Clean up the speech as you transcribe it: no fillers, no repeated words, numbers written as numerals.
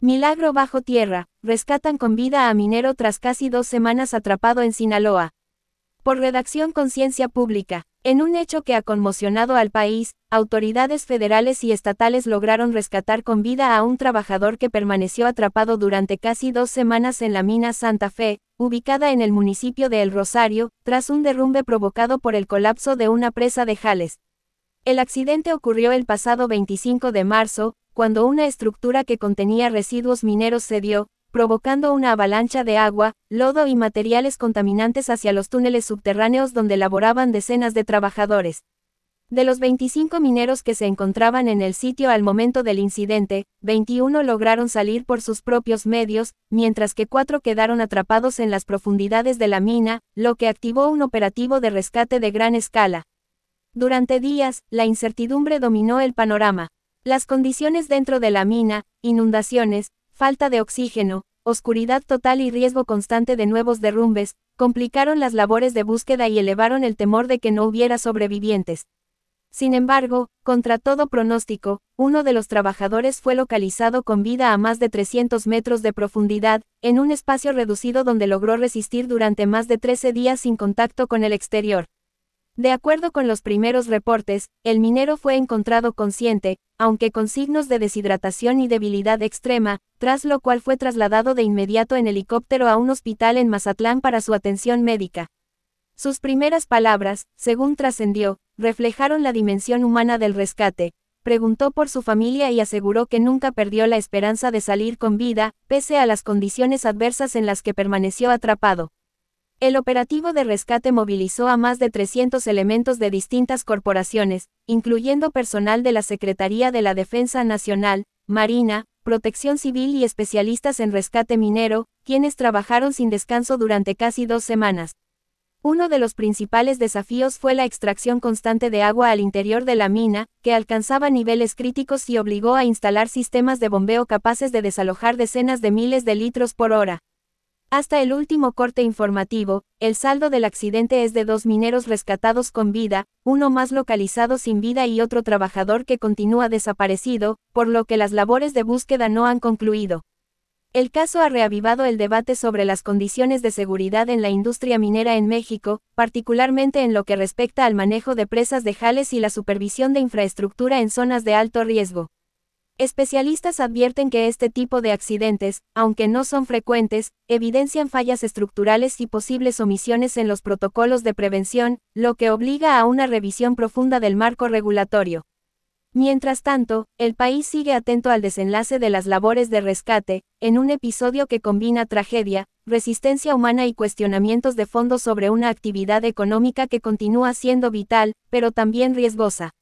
Milagro bajo tierra, rescatan con vida a minero tras casi 2 semanas atrapado en Sinaloa. Por redacción Conciencia Pública. En un hecho que ha conmocionado al país, autoridades federales y estatales lograron rescatar con vida a un trabajador que permaneció atrapado durante casi 2 semanas en la mina Santa Fe, ubicada en el municipio de El Rosario, tras un derrumbe provocado por el colapso de una presa de Jales. El accidente ocurrió el pasado 25 de marzo, cuando una estructura que contenía residuos mineros cedió, provocando una avalancha de agua, lodo y materiales contaminantes hacia los túneles subterráneos donde laboraban decenas de trabajadores. De los 25 mineros que se encontraban en el sitio al momento del incidente, 21 lograron salir por sus propios medios, mientras que 4 quedaron atrapados en las profundidades de la mina, lo que activó un operativo de rescate de gran escala. Durante días, la incertidumbre dominó el panorama. Las condiciones dentro de la mina, inundaciones, falta de oxígeno, oscuridad total y riesgo constante de nuevos derrumbes, complicaron las labores de búsqueda y elevaron el temor de que no hubiera sobrevivientes. Sin embargo, contra todo pronóstico, uno de los trabajadores fue localizado con vida a más de 300 metros de profundidad, en un espacio reducido donde logró resistir durante más de 13 días sin contacto con el exterior. De acuerdo con los primeros reportes, el minero fue encontrado consciente, aunque con signos de deshidratación y debilidad extrema, tras lo cual fue trasladado de inmediato en helicóptero a un hospital en Mazatlán para su atención médica. Sus primeras palabras, según trascendió, reflejaron la dimensión humana del rescate. Preguntó por su familia y aseguró que nunca perdió la esperanza de salir con vida, pese a las condiciones adversas en las que permaneció atrapado. El operativo de rescate movilizó a más de 300 elementos de distintas corporaciones, incluyendo personal de la Secretaría de la Defensa Nacional, Marina, Protección Civil y especialistas en rescate minero, quienes trabajaron sin descanso durante casi 2 semanas. Uno de los principales desafíos fue la extracción constante de agua al interior de la mina, que alcanzaba niveles críticos y obligó a instalar sistemas de bombeo capaces de desalojar decenas de miles de litros por hora. Hasta el último corte informativo, el saldo del accidente es de 2 mineros rescatados con vida, uno más localizado sin vida y otro trabajador que continúa desaparecido, por lo que las labores de búsqueda no han concluido. El caso ha reavivado el debate sobre las condiciones de seguridad en la industria minera en México, particularmente en lo que respecta al manejo de presas de Jales y la supervisión de infraestructura en zonas de alto riesgo. Especialistas advierten que este tipo de accidentes, aunque no son frecuentes, evidencian fallas estructurales y posibles omisiones en los protocolos de prevención, lo que obliga a una revisión profunda del marco regulatorio. Mientras tanto, el país sigue atento al desenlace de las labores de rescate, en un episodio que combina tragedia, resistencia humana y cuestionamientos de fondo sobre una actividad económica que continúa siendo vital, pero también riesgosa.